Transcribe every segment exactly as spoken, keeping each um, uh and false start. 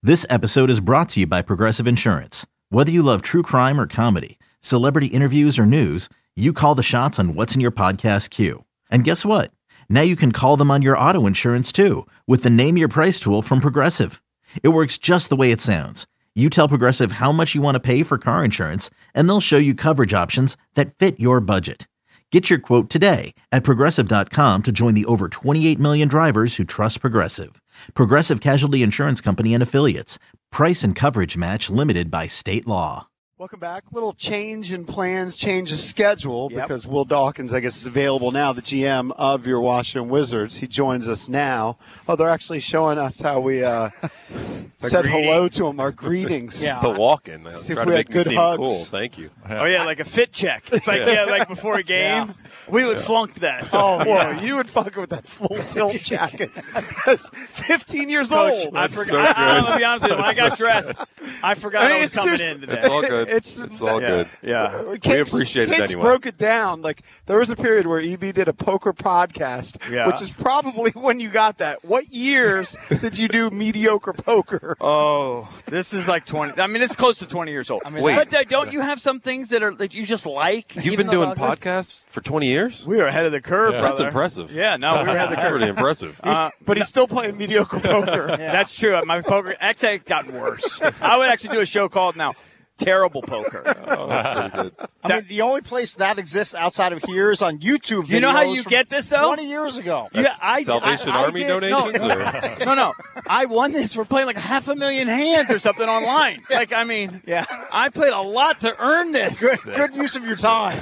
This episode is brought to you by Progressive Insurance. Whether you love true crime or comedy, celebrity interviews or news, you call the shots on what's in your podcast queue. And guess what? Now you can call them on your auto insurance too with the Name Your Price tool from Progressive. It works just the way it sounds. You tell Progressive how much you want to pay for car insurance, and they'll show you coverage options that fit your budget. Get your quote today at Progressive dot com to join the over twenty-eight million drivers who trust Progressive. Progressive Casualty Insurance Company and Affiliates. Price and coverage match limited by state law. Welcome back. Little change in plans, change of schedule, Yep. because Will Dawkins, I guess, is available now, the G M of your Washington Wizards. He joins us now. Oh, they're actually showing us how we uh, said greeting. hello to him, our greetings. Yeah. The walk-in. See if Try we to had make me good seem hugs. cool. Thank you. Oh yeah, like a fit check. It's like yeah, like before a game, we would flunk that. Oh, boy, you would fuck with that full tilt jacket. fifteen years Coach, old. I That's forgot. so I, I, good. I'll be honest with you. When I got dressed, I forgot I I, mean, was it's coming seriously- in today. It's all good. It's- It's all yeah, good. yeah. We Kids- appreciate it kids anyway. broke it down. Like, there was a period where E B did a poker podcast, Yeah. which is probably when you got that. What years did you do mediocre poker? Oh, this is like twenty. I mean, it's close to twenty years old. I mean, Wait. but uh, don't you have some things that are that you just like? You've even been doing though they're not good? podcasts for twenty years? We were ahead of the curve, Yeah. brother. That's impressive. Yeah, no, we were ahead of the That's curve. pretty impressive. Uh, But he's still playing mediocre poker. That's true. My poker actually it's gotten worse. I would actually do a show called now Terrible Poker. Oh, that's pretty good. I mean, the only place that exists outside of here is on YouTube videos. You know how you from get this, though? twenty years ago. Yeah, I, Salvation I, I Army did- donations? No, or? no, no. I won this for playing like half a million hands or something online. Like, I mean, Yeah. I played a lot to earn this. Good, good use of your time.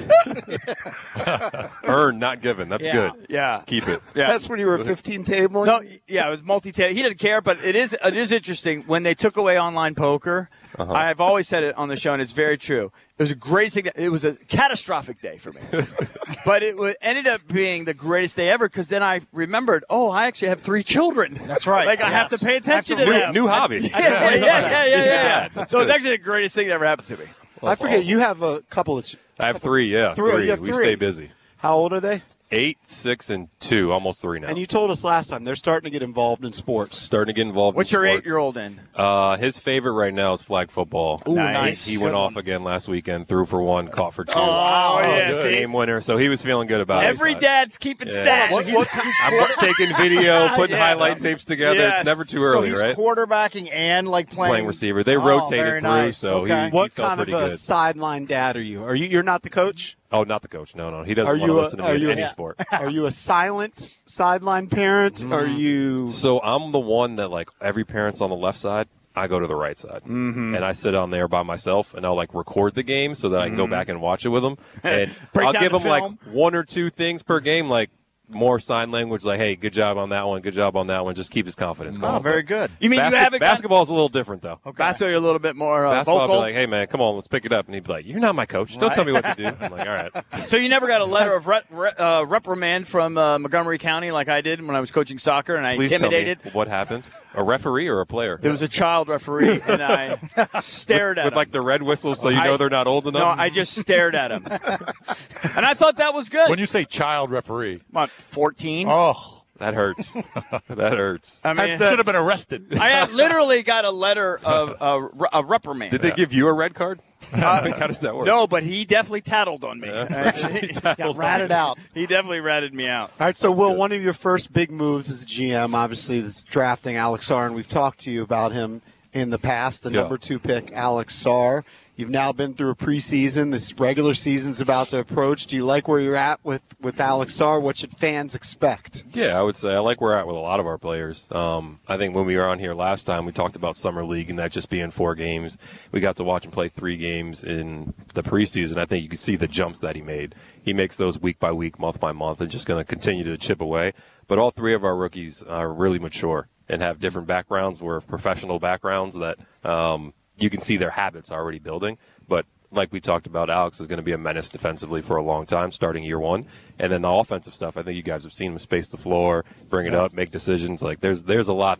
Earned, not given. That's Yeah. good. Yeah. Keep it. Yeah. That's when you were fifteen tabling? No, yeah, it was multi. He didn't care, but it is it is interesting when they took away online poker. Uh-huh. I've always said it on the show, and it's very true. It was a great thing. It was a catastrophic day for me, but it wa- ended up being the greatest day ever because then I remembered, oh, I actually have three children. That's right. Like I have Yes. to pay attention I have to to them. New, new hobby. Yeah, yeah, yeah, yeah, yeah, yeah. That's So it's good. actually the greatest thing that ever happened to me. I forget, you have a couple of. Ch- I have three, yeah. Three, Three. you have We three. stay busy. How old are they? Eight, six, and two. Almost three now. And you told us last time they're starting to get involved in sports. Starting to get involved What's in your sports. eight-year-old in? Uh, his favorite right now is flag football. Ooh, nice. He, he went off again last weekend, threw for one, caught for two. Oh, yeah, Good. see? Game winner. So he was feeling good about Every it. dad's keeping Yeah. stats. What- what- I'm taking video, putting Yeah. highlight tapes together. Yes. It's never too So early, he's right? quarterbacking and like playing, Playing receiver. They Oh, rotated very through, nice. so Okay. he, What he felt kind of pretty a good. sideline dad are you? Are you? You're not the coach. Oh, not the coach. No, no. He doesn't Are want you to a- listen to are me you in a- any sport. Are you a silent sideline parent? Are you? So I'm the one that, like, every parent's on the left side. I go to the right side, mm-hmm. and I sit on there by myself, and I'll like record the game so that I can go back and watch it with them. And Break I'll down give the them like film. one or two things per game, like more sign language, like, "Hey, good job on that one, good job on that one." Just keep his confidence going. Oh, very good. You mean Basket- you haven't basketball's a little different though. gotten, basketball? You're a little bit more uh, Basketball, I'll be vocal. like, "Hey, man, come on, let's pick it up," and he'd be like, "You're not my coach. Don't tell me what to do." I'm like, "All right." So you never got a letter of re- re- uh, reprimand from uh, Montgomery County like I did when I was coaching soccer and I Please intimidated. tell me what happened. A referee or a player? There was a child referee and I stared at with him. like the red whistle, so you I- know they're not old enough. no, I just stared at him, and I thought that was good. When you say child referee, What, fourteen? oh, That hurts. that hurts. I mean, should have been arrested. I had literally got a letter of uh, a reprimand. Did they give you a red card? How does that work? No, but he definitely tattled on me. Got ratted out. He definitely ratted me out. All right, so Will, one of your first big moves as G M, obviously, is drafting Alex Sarr, and we've talked to you about him in the past, the Yeah. number two pick, Alex Sarr. You've now been through a preseason. This regular season's about to approach. Do you like where you're at with, with Alex Sarr? What should fans expect? Yeah, I would say I like where we're at with a lot of our players. Um, I think when we were on here last time, we talked about Summer League and that just being four games. We got to watch him play three games in the preseason. I think you can see the jumps that he made. He makes those week by week, month by month, and just going to continue to chip away. But all three of our rookies are really mature and have different backgrounds. We're professional backgrounds that um, you can see their habits already building. But like we talked about, Alex is going to be a menace defensively for a long time, starting year one. And then the offensive stuff, I think you guys have seen him space the floor, bring it up, make decisions. Like there's there's a lot there.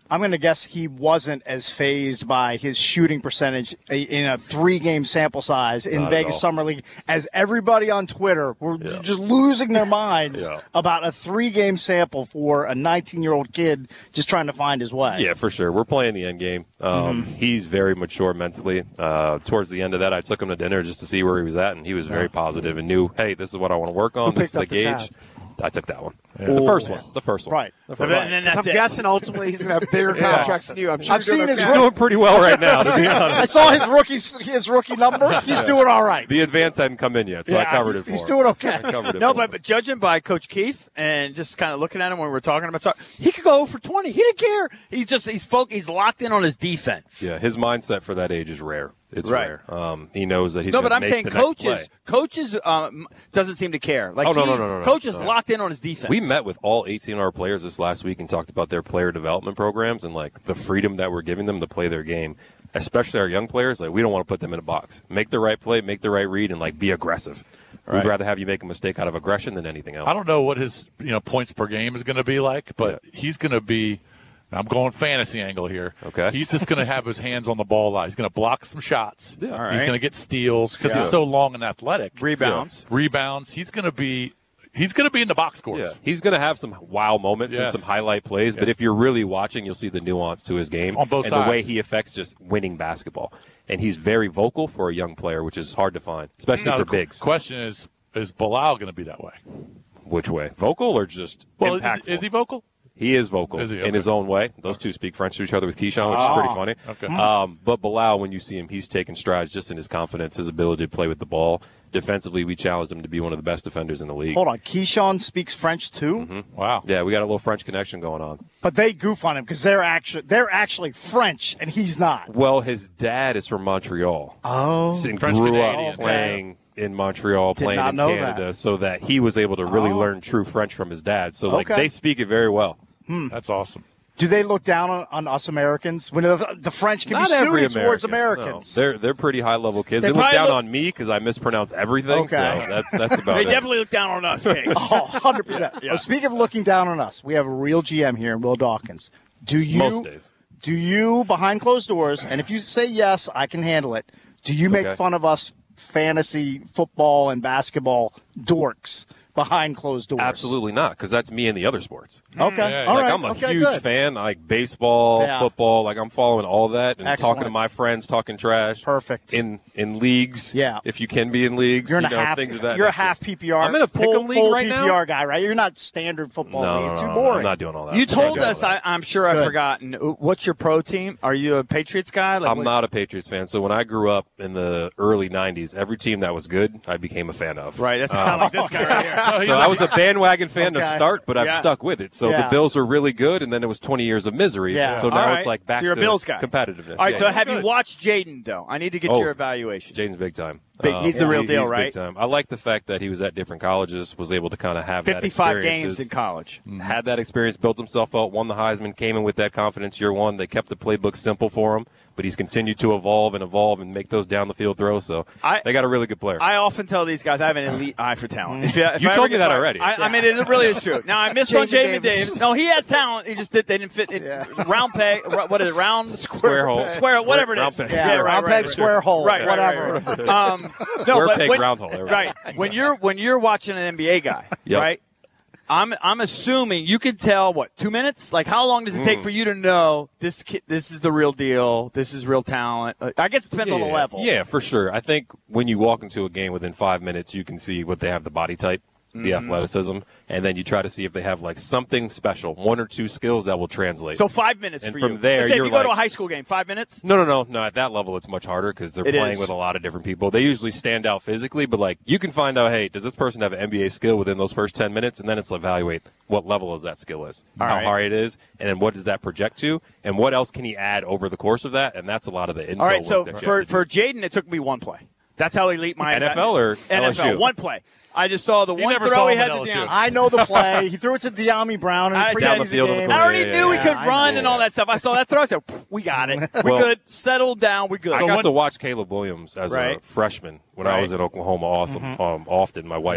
I'm going to guess he wasn't as phased by his shooting percentage in a three-game sample size in Not Vegas Summer League as everybody on Twitter were Yeah. just losing their minds Yeah. about a three-game sample for a nineteen-year-old kid just trying to find his way. Yeah, for sure. We're playing the end game. Um, Mm-hmm. He's very mature mentally. Uh, towards the end of that, I took him to dinner just to see where he was at, and he was very positive and knew, hey, this is what I want to work on. Who This is picked the up the gauge. I took that one. The first one. The first one. Right. The first And one. then Because that's I'm it. guessing ultimately he's going to have bigger contracts than you. I'm sure I've you're doing seen his okay. He's doing pretty well right now, to be honest. I saw his rookie his rookie number. He's doing all right. The advance hadn't come in yet, so I Yeah, covered he's- it for he's him. doing okay. I covered it No, for but, him. but judging by Coach Keith and just kind of looking at him when we were talking about soccer, he could go for twenty. He didn't care. He's just he's folk. He's locked in on his defense. Yeah, his mindset for that age is rare. It's Right. rare. Um, he knows that he's No, gonna but I'm make saying the next coaches, play. coaches um, doesn't seem to care. Like Oh, no, he- no, no, no, no. Coach is No. locked in on his defense. We met with all eighteen of our players this last week and talked about their player development programs and like the freedom that we're giving them to play their game, especially our young players. Like we don't want to put them in a box. Make the right play, make the right read, and like be aggressive. Right. We'd rather have you make a mistake out of aggression than anything else. I don't know what his you know points per game is going to be like, but he's going to be. I'm going fantasy angle here. Okay. He's just going to have his hands on the ball a lot. He's going to block some shots. Yeah. All He's right. going to get steals because Yeah. he's so long and athletic. rebounds. Rebounds. He's going to be. He's going to be in the box scores. Yeah, he's going to have some wow moments Yes. and some highlight plays, but Yeah. if you're really watching, you'll see the nuance to his game On both and the way sides. he affects just winning basketball. And he's very vocal for a young player, which is hard to find, especially Now, for the qu- bigs. question is: Is Bilal going to be that way? Which way? Vocal or just Well, is, impactful? is he vocal? He is vocal Is he? in Okay. his own way. Those two speak French to each other with Keyshawn, which is pretty funny. Okay. Um, but Bilal, when you see him, he's taking strides just in his confidence, his ability to play with the ball. Defensively, we challenged him to be one of the best defenders in the league. Hold on. Keyshawn speaks French too, Mm-hmm. Wow. Yeah, we got a little French connection going on. but they goof on him because they're actually they're actually French and he's not. Well, his dad is from Montreal. Oh, and French grew Canadian. up playing in Montreal, Did playing not in know Canada, that. so that he was able to really Oh. learn true French from his dad. So, like, Okay. they speak it very well. That's awesome. do they look down on, on us Americans when the, the French can Not be every snooty towards American. Americans? No. They're they're pretty high level kids. They They, look probably down look- on me because I mispronounce everything. Okay. So that's that's about They it. definitely look down on us, Case. Oh, one hundred percent. Well, speaking of looking down on us, we have a real G M here in Will Dawkins. Do you Most days. do you behind closed doors, and if you say yes, I can handle it, do you make Okay. fun of us fantasy football and basketball dorks behind closed doors? Absolutely not, because that's me in the other sports. Okay. Yeah, All like right. I'm a okay, huge good. fan, like baseball, Yeah. football. Like I'm following all that and Excellent. talking to my friends, talking trash. Perfect. In in leagues, Yeah. If you can be in leagues, You're in you a know, half. things of that You're a nature. half P P R. I'm in a full, pick'em league full right P P now. R guy, right? You're not standard football No, league. no, no, Too no, boring. I'm not doing all that. You I'm not told doing us, all I, that. I'm sure I've Good. forgotten. What's your pro team? Are you a Patriots guy? Like, I'm what- not a Patriots fan. So when I grew up in the early nineties, every team that was good, I became a fan of. Right, that's sound like this guy right here. So I was a bandwagon fan Okay. to start, but I've Yeah. stuck with it. So Yeah. the Bills were really good, and then it was twenty years of misery. Yeah. So now All right. it's like back So you're a to Bills guy. competitiveness. All right, Yeah, so yeah. have you good. watched Jaden, though? I need to get Oh, your evaluation. Jaden's big time. Big- Um, he's the real he- deal, he's right? Big time. I like the fact that he was at different colleges, was able to kind of have fifty-five that games experiences. in college. Had that experience, built himself up, won the Heisman, came in with that confidence year one. They kept the playbook simple for him, but he's continued to evolve and evolve and make those down the field throws. So I- they got a really good player. I often tell these guys I have an elite eye for talent. If if You I told ever me get that fired- already. I, I mean, it really is true. Now I missed on Jamie Jamin Davis. Davis. No, he has talent. He just did. They didn't fit. It, Round peg. ro- What is it? Round Square hole. Square. Whatever it Round is. peg. Yeah, right, round right, peg, right. square hole, Right, right, whatever. right, right. Um, no, Square but peg, when, round hole. There we go. right. When you're when you're watching an N B A guy, Yep. right? I'm I'm assuming you can tell what two minutes. Like how long does it Mm. take for you to know this ki- this is the real deal? This is real talent. Uh, I guess it depends on the Yeah, level. Yeah, for sure. I think when you walk into a game within five minutes, you can see what they have the body type, the Mm-hmm. athleticism, and then you try to see if they have like something special, one or two skills that will translate. So five minutes And for from you. there, Let's say if you're you go to a like- high school game, five minutes. No, no, no, no. At that level, it's much harder because they're It playing is. with a lot of different people. They usually stand out physically, but like you can find out, hey, does this person have an N B A skill within those first ten minutes, and then it's evaluate what level is that skill is, All how right. hard it is, and then what does that project to, and what else can he add over the course of that, and that's a lot of the intel. All right, so work that you for have to for Jaden, it took me one play. That's how elite my N F L or N F L. L S U? One play. I just saw the You one never throw saw he him had at to L S U. down. I know the play. He threw it to De'Ami Brown in I the said- Down the preseason field of the game. play. I already Yeah, knew we yeah, could yeah. I run know. and all that stuff. I saw that throw. I said, we got it. We Well- good. Settle down. We good. I So got when- to watch Caleb Williams as Right. a freshman when Right. I was in Oklahoma. Awesome, um, often. My wife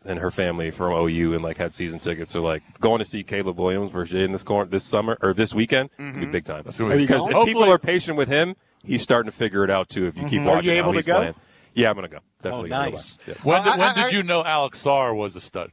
and her family from O U and like had season tickets. So like going to see Caleb Williams versus Jaden this cor- this summer or this weekend Mm-hmm. would be big time. That's gonna be- Because going? if Hopefully- people are patient with him, he's starting to figure it out too. If you keep Mhm. Are watching you how able to he's go? playing. Yeah, I'm gonna go. Definitely. Oh, gonna go nice. back. Yeah. When did, Well, when I- did I- you know Alex Sarr was a stud?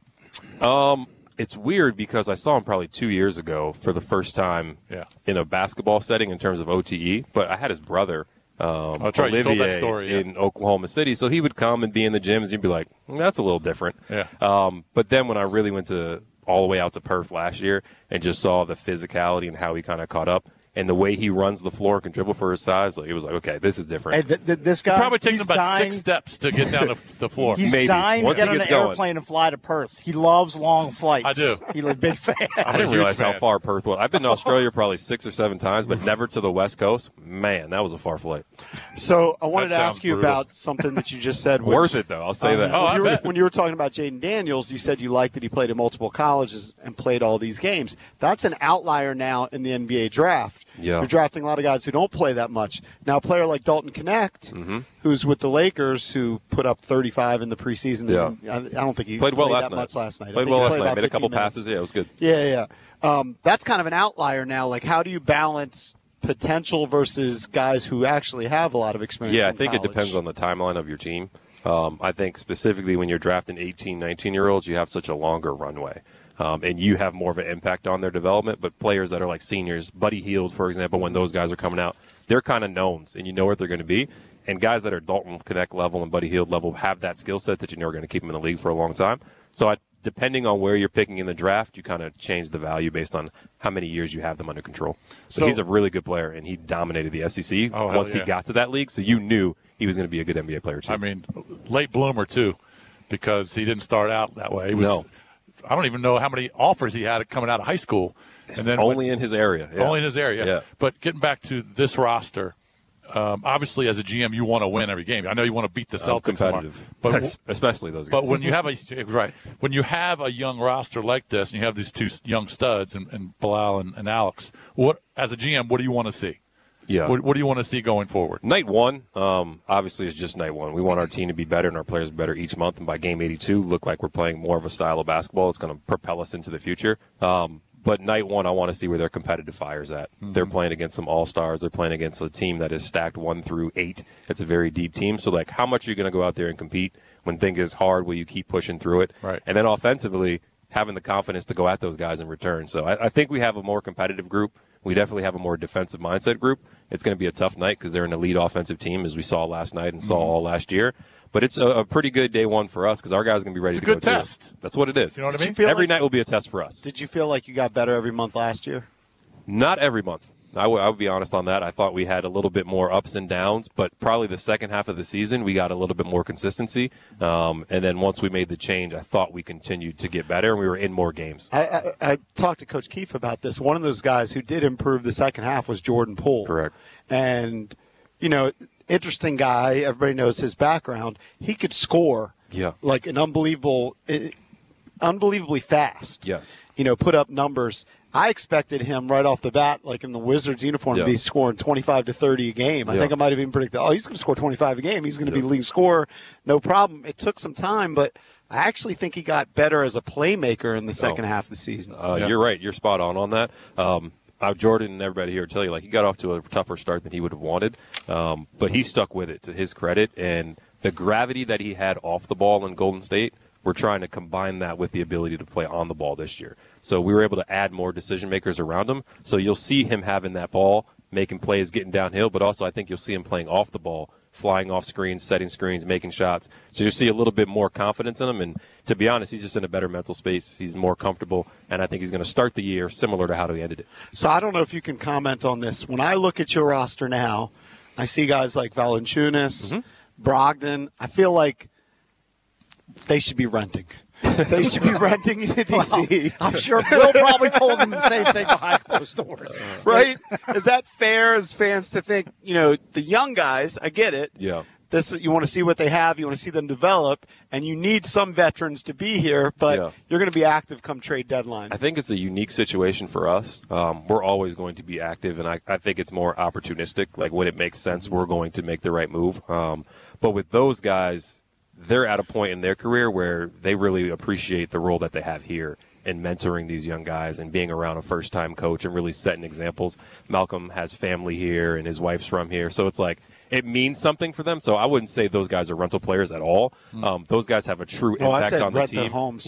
Um, it's weird because I saw him probably two years ago for the first time Yeah. in a basketball setting in terms of O T E. But I had his brother, um, That's right, you told that Olivier, story, yeah. in Oklahoma City. So he would come and be in the gyms, and you'd be like, mm, "That's a little different." Yeah. Um, but then when I really went to all the way out to Perth last year and just saw the physicality and how he kind of caught up. And the way he runs the floor and can dribble for his size, like it was like, okay, this is different. Hey, th- th- this guy It probably takes he's him about dying. six steps to get down the, the floor. He's Maybe. dying to Once get he on an gets going. airplane and fly to Perth. He loves long flights. I do. He's a big fan. I I'm a didn't huge realize how fan. far Perth was. I've been to Australia probably six or seven times, but never to the West Coast. Man, that was a far flight. So I wanted That to sounds ask you brutal. about something that you just said. Which, Worth it, though. I'll say um, that. Oh, when, I you were, bet. when you were talking about Jaden Daniels, you said you liked that he played at multiple colleges and played all these games. That's an outlier now in the N B A draft. Yeah. You're drafting a lot of guys who don't play that much. Now, a player like Dalton Connect, Mm-hmm. who's with the Lakers, who put up thirty-five in the preseason. Yeah. I, I don't think he Played well played last that night. much last night. I Played think well he last played night. about Made a couple fifteen minutes. passes. Yeah, it was good. Yeah, yeah. Um, that's kind of an outlier now. Like, how do you balance potential versus guys who actually have a lot of experience? Yeah, I in think it college? depends on the timeline of your team. Um, I think specifically when you're drafting eighteen, nineteen-year-olds, you have such a longer runway. Um, and you have more of an impact on their development. But players that are like seniors, Buddy Hield, for example, when those guys are coming out, they're kind of knowns, and you know what they're going to be. And guys that are Dalton Connect level and Buddy Hield level have that skill set that you know are going to keep them in the league for a long time. So I, depending on where you're picking in the draft, you kind of change the value based on how many years you have them under control. But So- he's a really good player, and he dominated the S E C Oh, hell once yeah. he got to that league. So you knew he was going to be a good N B A player, too. I mean, late bloomer, too, because he didn't start out that way. He was, No. I don't even know how many offers he had coming out of high school. And then only went- in his area. Yeah. Only in his area. Yeah. But getting back to this roster, um, obviously as a G M, you want to win every game. I know you want to beat the I'm Celtics tomorrow. competitive, But especially those guys. But when you have a right, when you have a young roster like this, and you have these two young studs, and, and Bilal and, and Alex, what as a G M, what do you want to see? yeah. What, what do you want to see going forward? Night one, um, obviously, is just night one. We want our team to be better and our players better each month. And by game eighty-two, look like we're playing more of a style of basketball. It's going to propel us into the future. Um, but night one, I want to see where their competitive fire's at. Mm-hmm. They're playing against some all-stars. They're playing against a team that is stacked one through eight. It's a very deep team. So, like, how much are you going to go out there and compete? When things is hard, will you keep pushing through it? Right. And then offensively, having the confidence to go at those guys in return. So I, I think we have a more competitive group. We definitely have a more defensive mindset group. It's going to be a tough night because they're an elite offensive team, as we saw last night and saw Mm-hmm. all last year. But it's a, a pretty good day one for us because our guys are going to be ready It's a to good go too. test. That's what it is. You know what I Did mean? you feel Every like- night will be a test for us. Did you feel like you got better every month last year? Not every month. I would I would be honest on that. I thought we had a little bit more ups and downs, but probably the second half of the season, we got a little bit more consistency. Um, and then once we made the change, I thought we continued to get better, and we were in more games. I, I, I talked to Coach Keefe about this. One of those guys who did improve the second half was Jordan Poole. Correct. And, you know, interesting guy. Everybody knows his background. He could score Yeah. like an unbelievable, eh, unbelievably fast. Yes. You know, put up numbers. I expected him right off the bat, like in the Wizards uniform, Yeah. to be scoring twenty-five to thirty a game. I Yeah. think I might have even predicted, oh, he's going to score twenty-five a game. He's going to Yeah. be leading scorer. No problem. It took some time, but I actually think he got better as a playmaker in the second Oh. half of the season. Uh, Yeah. You're right. You're spot on on that. Um, uh, Jordan and everybody here tell you, like, he got off to a tougher start than he would have wanted, um, but he stuck with it to his credit. And the gravity that he had off the ball in Golden State, we're trying to combine that with the ability to play on the ball this year. So we were able to add more decision makers around him. So you'll see him having that ball, making plays, getting downhill, but also I think you'll see him playing off the ball, flying off screens, setting screens, making shots. So you'll see a little bit more confidence in him. And to be honest, he's just in a better mental space. He's more comfortable, and I think he's going to start the year similar to how he ended it. So I don't know if you can comment on this. When I look at your roster now, I see guys like Valanciunas, Mm-hmm. Brogdon. I feel like they should be renting. They should be renting in D C. I'm sure Bill probably told him the same thing behind closed doors. Right? Is that fair as fans to think, you know, the young guys, I get it. Yeah. This you want to see what they have, you want to see them develop, and you need some veterans to be here, but Yeah. you're going to be active come trade deadline. I think it's a unique situation for us. Um, we're always going to be active, and I, I think it's more opportunistic. Like when it makes sense, we're going to make the right move. Um, but with those guys, they're at a point in their career where they really appreciate the role that they have here in mentoring these young guys and being around a first-time coach and really setting examples. Malcolm has family here and his wife's from here, so it's like it means something for them. So I wouldn't say those guys are rental players at all. Um, those guys have a true well, impact I said on the rent team. Their homes.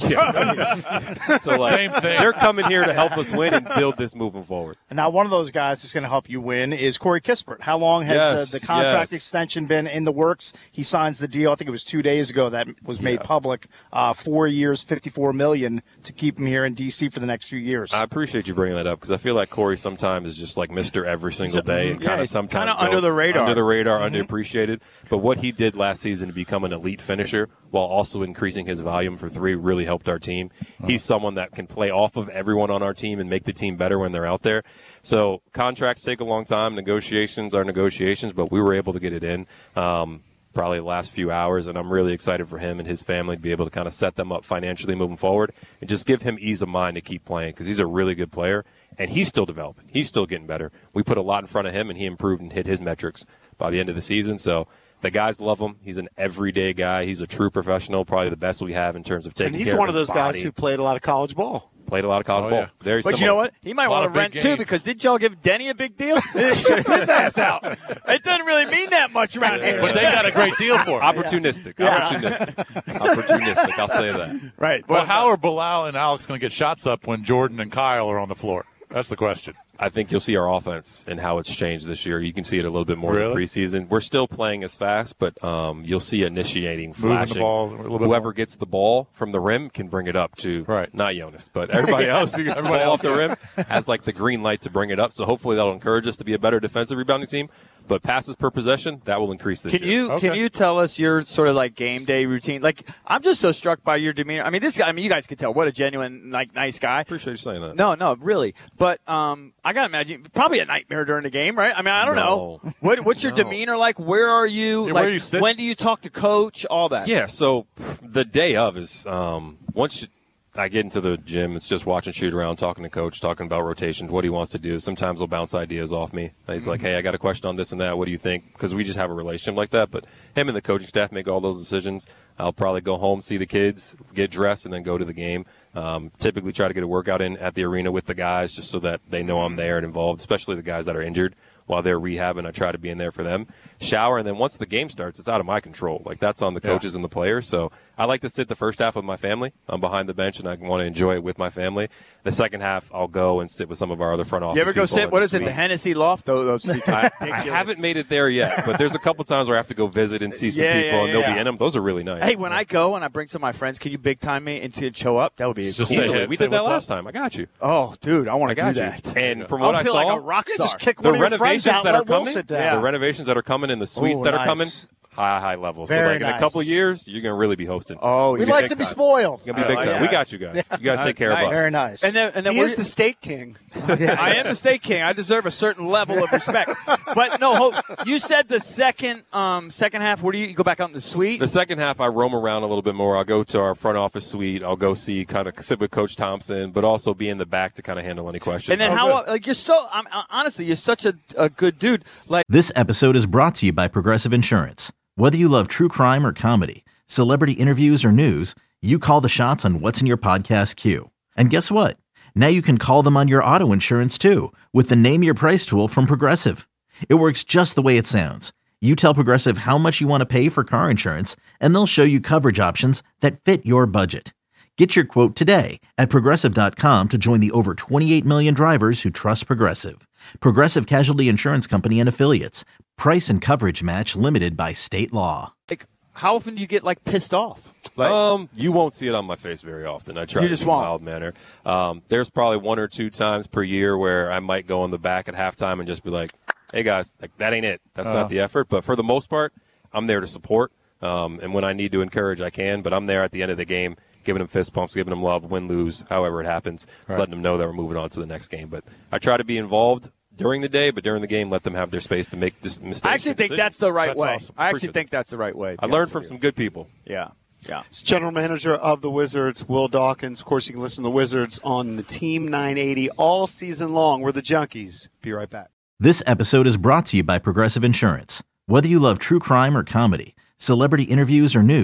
Yeah. So like, Same thing. They're coming here to help us win and build this moving forward. And now one of those guys that's going to help you win is Corey Kispert. How long has Yes, the, the contract yes. extension been in the works? He signs the deal. I think it was two days ago that was made Yeah. public. Uh, four years, fifty-four million dollars to keep him here in D C for the next few years. I appreciate you bringing that up because I feel like Corey sometimes is just like Mister Every Single Day and yeah, kind of he's sometimes kinda under goes the radar. under the radar, Mm-hmm. underappreciated. But what he did last season to become an elite finisher while also increasing his volume for three really helped our team. He's someone that can play off of everyone on our team and make the team better when they're out there. So contracts take a long time. Negotiations are negotiations, but we were able to get it in. Um, probably the last few hours, and I'm really excited for him and his family to be able to kind of set them up financially moving forward and just give him ease of mind to keep playing because he's a really good player, and he's still developing. He's still getting better. We put a lot in front of him, and he improved and hit his metrics by the end of the season. So the guys love him. He's an everyday guy. He's a true professional, probably the best we have in terms of taking And he's care one of of his those guys body. who played a lot of college ball. Played a lot of college Oh, ball. yeah. Very But you similar. know what? He might A lot want of to big rent too games. because did y'all give Denny a big deal? They shipped his ass out. It doesn't really mean that much around here. But they got a great deal for it. Opportunistic. Opportunistic. Opportunistic. I'll say that. Right. Well, how are Bilal and Alex going to get shots up when Jordan and Kyle are on the floor? That's the question. I think you'll see our offense and how it's changed this year. You can see it a little bit more in Really? the preseason. We're still playing as fast, but um, you'll see initiating, Moving the flashing. ball a little bit Whoever more. gets the ball from the rim can bring it up to Right. not Jonas, but everybody else who gets the ball off the rim has like the green light to bring it up. So hopefully that'll encourage us to be a better defensive rebounding team. But passes per possession, that will increase this Can year. you Okay. can you tell us your sort of like game day routine? Like I'm just so struck by your demeanor. I mean, this guy. I mean, you guys could tell what a genuine like nice guy. Appreciate you saying that. No, no, really. But um, I gotta imagine probably a nightmare during the game, right? I mean, I don't No. know. What what's your No. demeanor like? Where are you? Yeah, like, where you sit? when do you talk to coach? All that. Yeah, so the day of is um, once you, I get into the gym, it's just watching shoot around, talking to coach, talking about rotations, what he wants to do. Sometimes he'll bounce ideas off me. He's like, hey, I got a question on this and that. What do you think? Because we just have a relationship like that. But him and the coaching staff make all those decisions. I'll probably go home, see the kids, get dressed, and then go to the game. Um, typically try to get a workout in at the arena with the guys just so that they know I'm there and involved, especially the guys that are injured. While they're rehabbing, I try to be in there for them. Shower, and then once the game starts, it's out of my control. Like, that's on the Yeah. coaches and the players. So I like to sit the first half with my family. I'm behind the bench, and I want to enjoy it with my family. The second half, I'll go and sit with some of our other front office You ever go people sit? in What the is it? The suite. Hennessy Loft? Those, those seats are I, I ridiculous. haven't made it there yet, but there's a couple times where I have to go visit and see some Yeah, people, yeah, and they'll yeah. be in them. Those are really nice. Hey, when I go and I bring some of my friends, can you big time me and to show up? That would be Just cool. say Easily. hey, we say did that what's last up. time. I got you. Oh, dude, I want I to got do you. that. And from I'll what I feel saw, like a rock Yeah, star. just kick the one of your friends renovations out. that Let are Will coming, sit down. Yeah. the renovations that are coming in the suites Ooh, that nice. are coming, high, high level. So Very like in a nice. couple of years, you're gonna really be hosting. Oh, We yeah. like big to be time. spoiled. It's gonna be I big like time. that. We got you guys. You guys take care Nice. of us. Very nice. And then, and then He we're- is the state king. I am the state king. I deserve a certain level of respect. But no, ho- you said the second um, second half. Where do you, you go back out in the suite? The second half, I roam around a little bit more. I'll go to our front office suite. I'll go see, kind of sit with Coach Thompson, but also be in the back to kind of handle any questions. and then Oh, how? good. Like you're so. I'm, honestly, you're such a, a good dude. Like This episode is brought to you by Progressive Insurance. Whether you love true crime or comedy, celebrity interviews or news, you call the shots on what's in your podcast queue. And guess what? Now you can call them on your auto insurance too with the Name Your Price tool from Progressive. It works just the way it sounds. You tell Progressive how much you want to pay for car insurance, and they'll show you coverage options that fit your budget. Get your quote today at Progressive dot com to join the over twenty-eight million drivers who trust Progressive. Progressive Casualty Insurance Company and Affiliates. Price and coverage match limited by state law. like, how often do you get like pissed off? Like, um, you won't see it on my face very often. I try You to just be in a won't. mild manner. Um, there's probably one or two times per year where I might go in the back at halftime and just be like, "Hey guys, like that ain't it. That's Uh. not the effort." But for the most part, I'm there to support. Um, and when I need to encourage, I can. But I'm there at the end of the game, giving them fist pumps, giving them love, win, lose, however it happens, Right. letting them know that we're moving on to the next game. But I try to be involved during the day, but during the game, let them have their space to make this mistakes. I actually and think decisions. that's the right That's way. awesome. I actually Appreciate think that's the right way. to I be learned honest from with some good people. you. Yeah, yeah. It's General Manager of the Wizards, Will Dawkins. Of course, you can listen to the Wizards on the Team nine eighty all season long. We're the Junkies. Be right back. This episode is brought to you by Progressive Insurance. Whether you love true crime or comedy, celebrity interviews or news,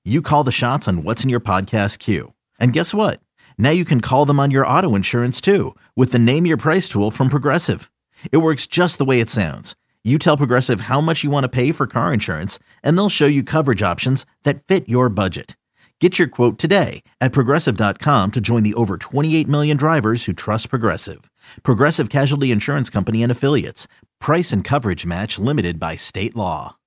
you call the shots on what's in your podcast queue. And guess what? Now you can call them on your auto insurance too with the Name Your Price tool from Progressive. It works just the way it sounds. You tell Progressive how much you want to pay for car insurance, and they'll show you coverage options that fit your budget. Get your quote today at Progressive dot com to join the over twenty-eight million drivers who trust Progressive. Progressive Casualty Insurance Company and Affiliates. Price and coverage match limited by state law.